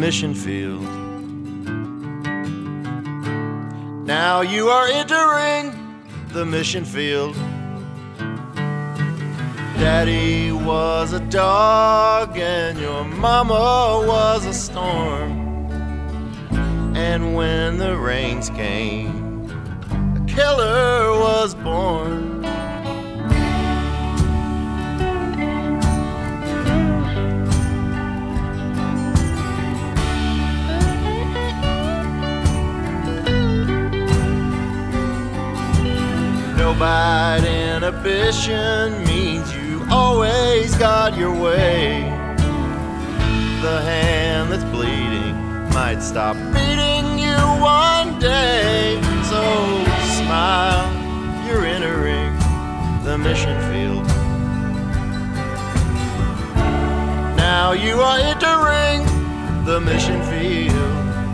mission field. Now you are entering the mission field. Daddy was a dog and your mama was a storm. And when the rains came, a killer was born. No bite inhibition means you always got your way. The hand that's bleeding might stop beating you one day. So smile, you're entering the mission field. Now you are entering the mission field.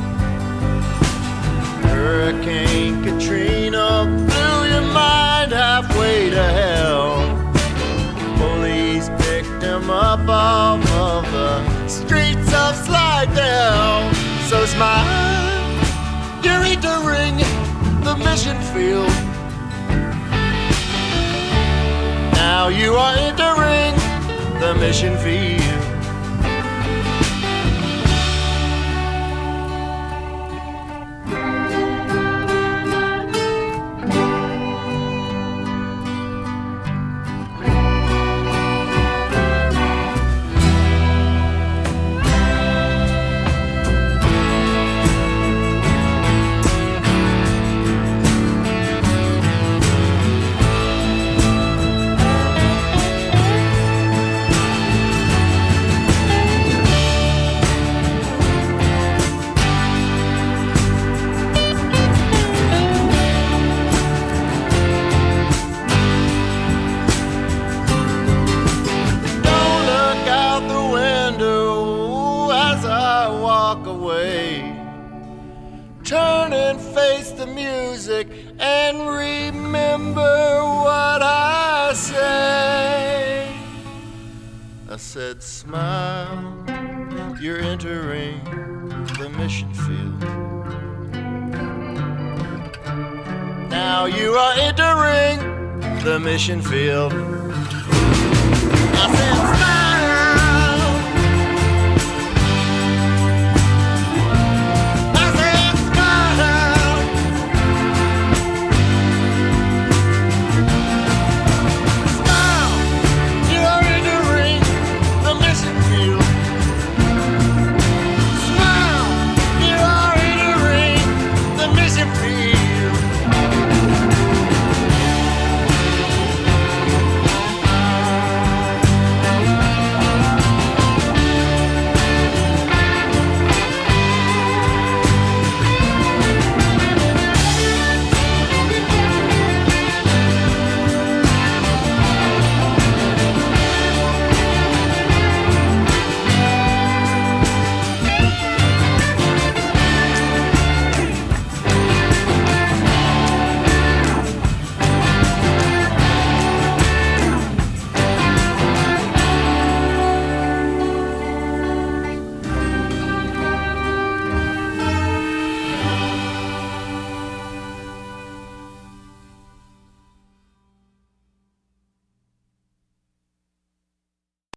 Hurricane Katrina blew your mind halfway to hell. Police picked him up off of the streets of Slidell. So smile, you're entering the mission field. Now you are entering the mission field. Turn and face the music and remember what I say. I said smile, you're entering the mission field. Now you are entering the mission field. I said smile.